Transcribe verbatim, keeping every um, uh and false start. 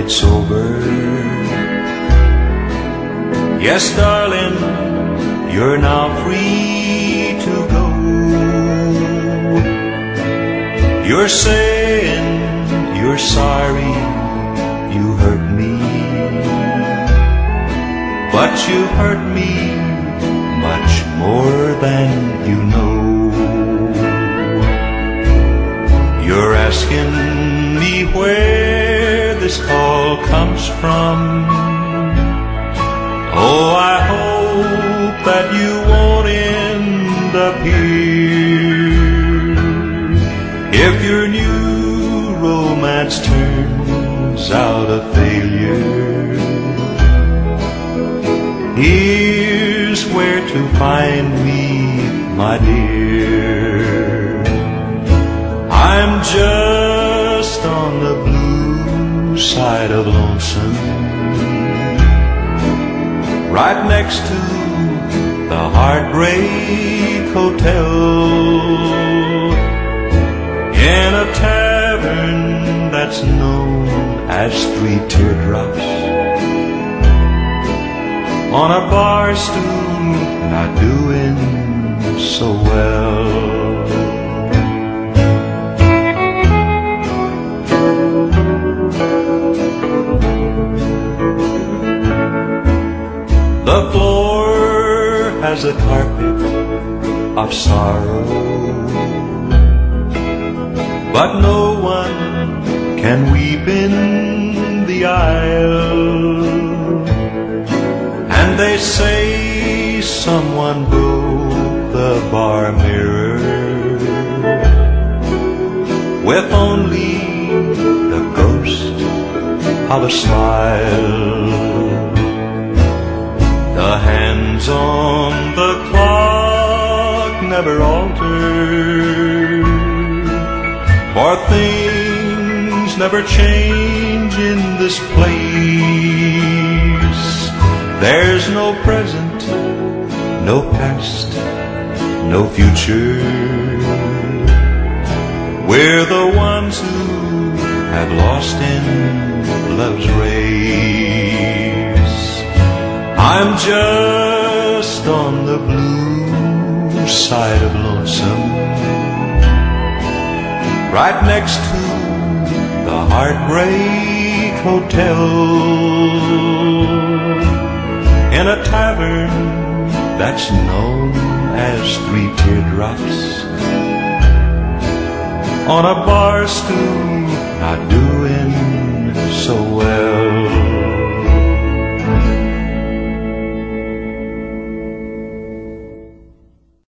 it's over. Yes, darling, you're now free to go. You're saying you're sorry you hurt me, but you hurt me much more than you know. You're asking me where this call comes from. Oh, I hope that you won't end up here. If your new romance turns out a failure, here's where to find me, my dear. I'm just on the blue side of lonesome, right next to the Heartbreak Hotel, in a tavern that's known as Three Teardrops, on a bar stool not doing so well. The floor has a carpet of sorrow, but no one can weep in the aisle. And they say someone broke the bar mirror, with only the ghost of a smile. The hands on the clock never alter, for things never change in this place. There's no present, no past, no future. We're the ones who have lost in love's race. I'm just on the blue side of lonesome, right next to the Heartbreak Hotel, in a tavern that's known as Three Teardrops, on a bar stool not doing so well.